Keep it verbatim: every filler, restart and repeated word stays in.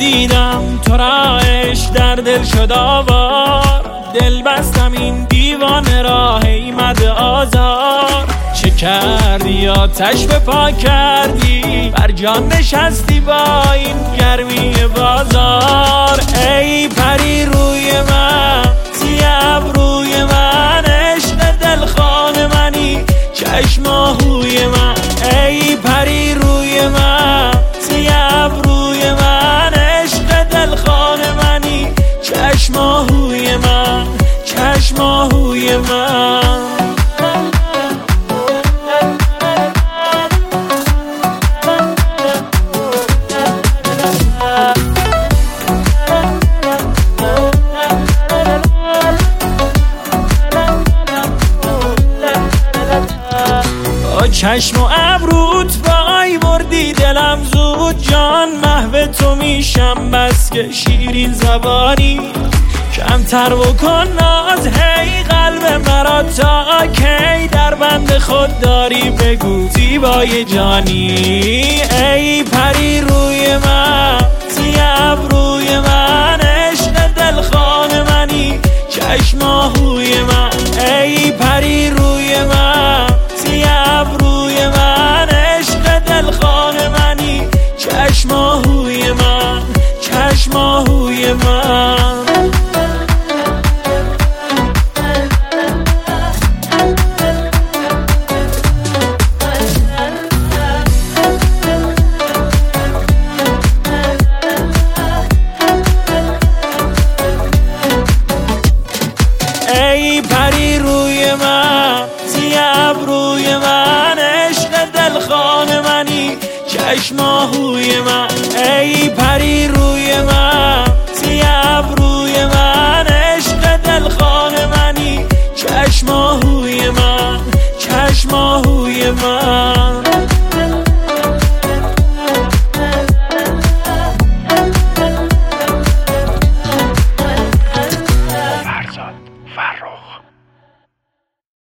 دیدم تو را عشق در دل شد آوار، دل بستم این دیوانه را هی مد آزار. چه کردی آتش به پا کردی، بر جان نشستی با این گرمی بازار. ای پری روی من، سیه روی من، عشق دلخواه منی، چشم آهوی من. ای پری روی من، سیه روی من، عشق دلخواه منی، چشم آهوی من، چشم آهوی من. چشم و ابروت وای بردی دلم زود، جان محو تو میشم بس که شیرین زبانی. کمتر بکن ناز هی قلب مرا، تا کی در بند خود داری بگو زیبای جانی. ای پری روی من، سیه روی من، عشق دلخواه منی، چشم آهوی من. ای پری روی من، سیه روی من، عشق دلخواه منی، چشم آهوی من، چشم آهوی من. ای پری روی من، سیه روی من، عشق دلخواه منی، چشم آهوی من. ای پری روی من،